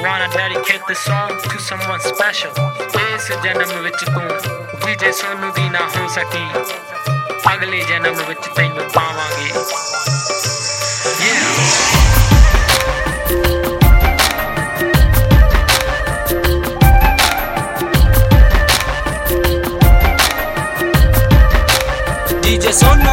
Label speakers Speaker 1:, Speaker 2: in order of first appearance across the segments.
Speaker 1: wanna dedicate this song to someone special. इस जन्म विच तू विजय सोनू दी ना हो सकी, अगले जन्म विच तैनू पावांगे। DJ Sonu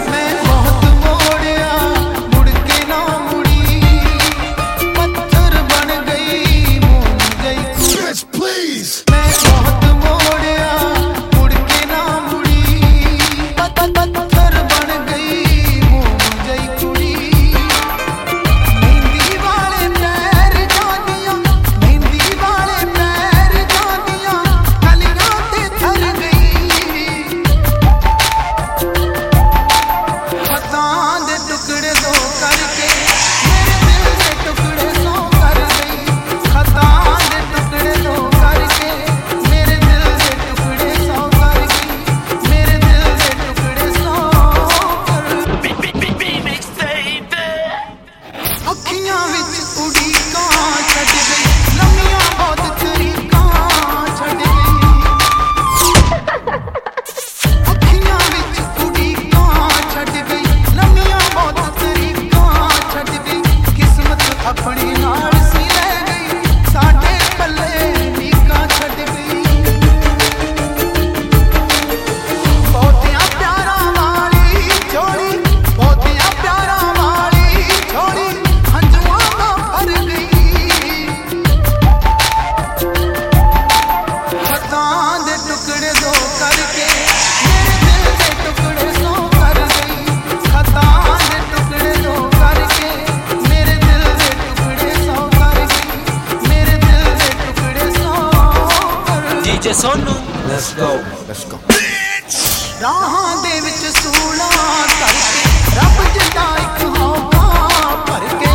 Speaker 1: DJ Sonu, let's go, let's go. राहां दे विच सूला करके रब जिदा इक होगा भर के,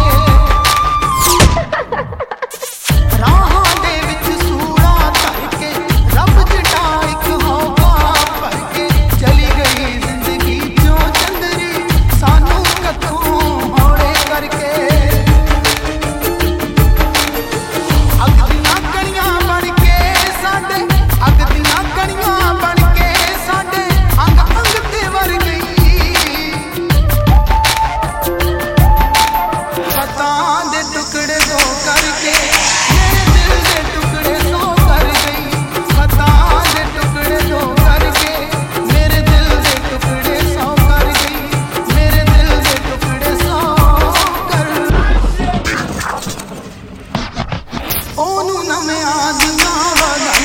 Speaker 1: राहां दे विच सूला करके रब जिदा इक होगा भर के, चली गई जिंदगी जो चंदरी सानू कतों हौले करके, अग दियां कणियां बन के साडे, अग दियां कणियां बन के साडे अंग अंग ते वर गई, खतां दे टुकड़े दो करके मेरे दिल दे टुकड़े सौ कर गई, खतां दे टुकड़े दो करके मेरे दिल दे टुकड़े सौ कर गई, मेरे दिल दे टुकड़े सौ कर। ओनू नवें आदियां वाला